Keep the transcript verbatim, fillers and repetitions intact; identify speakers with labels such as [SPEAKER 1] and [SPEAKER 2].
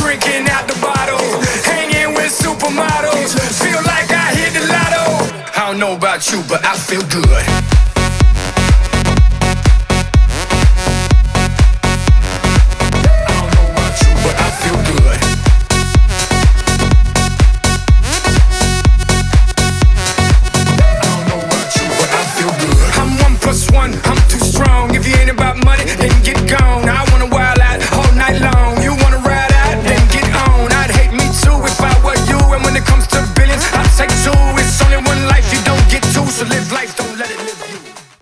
[SPEAKER 1] drinking out the bottle, hanging with supermodels. Feel like I hit the lotto. I don't know about you, but I feel good.